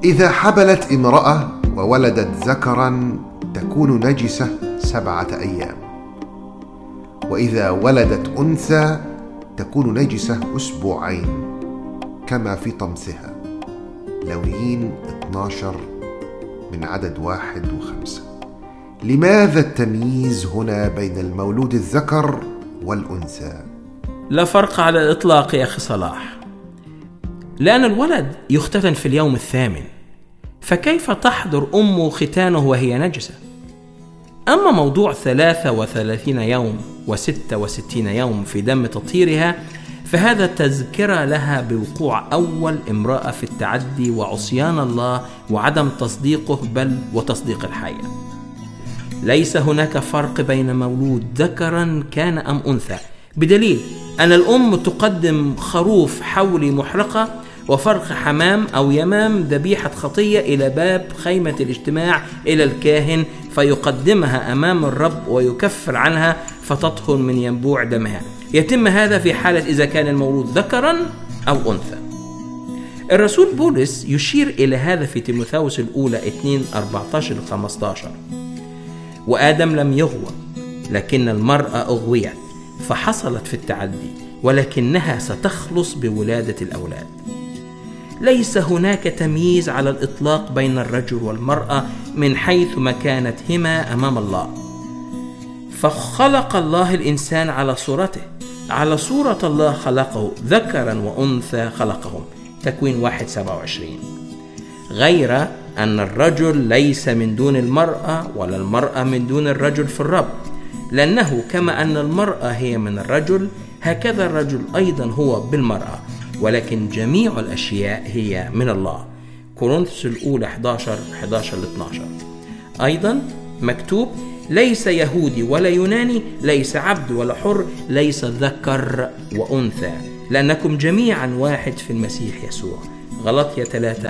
إذا حبلت امرأة وولدت ذكرا تكون نجسة 7 أيام، وإذا ولدت أنثى تكون نجسة 2 أسبوع كما في طمسها. لويين 12 من عدد 1 و5. لماذا التمييز هنا بين المولود الذكر والأنثى؟ لا فرق على الإطلاق يا أخي صلاح، لأن الولد يختتن في اليوم 8، فكيف تحضر أمه ختانه وهي نجسة؟ أما موضوع 33 يوم و66 يوم في دم تطهيرها، فهذا تذكرة لها بوقوع أول امرأة في التعدي وعصيان الله وعدم تصديقه بل وتصديق الحية. ليس هناك فرق بين مولود ذكرا كان أم أنثى، بدليل أن الأم تقدم خروف حولي محرقة وفرخ حمام أو يمام ذبيحة خطية إلى باب خيمة الاجتماع إلى الكاهن، فيقدمها أمام الرب ويكفر عنها فتطهر من ينبوع دمها. يتم هذا في حالة إذا كان المولود ذكرا أو أنثى. الرسول بولس يشير إلى هذا في تيموثاوس الأولى 2:14-15: وآدم لم يغوى لكن المرأة أغويت فحصلت في التعدي، ولكنها ستخلص بولادة الأولاد. ليس هناك تمييز على الإطلاق بين الرجل والمرأة من حيث مكانتهما أمام الله، فخلق الله الإنسان على صورته، على صورة الله خلقه، ذكرا وأنثى خلقهم. تكوين 1:27. غير أن الرجل ليس من دون المرأة ولا المرأة من دون الرجل في الرب، لأنه كما أن المرأة هي من الرجل هكذا الرجل أيضا هو بالمرأة، ولكن جميع الأشياء هي من الله. كورنثوس الأولى 11:11-12. أيضا مكتوب: ليس يهودي ولا يوناني، ليس عبد ولا حر، ليس ذكر وأنثى، لأنكم جميعا واحد في المسيح يسوع. غلطية 3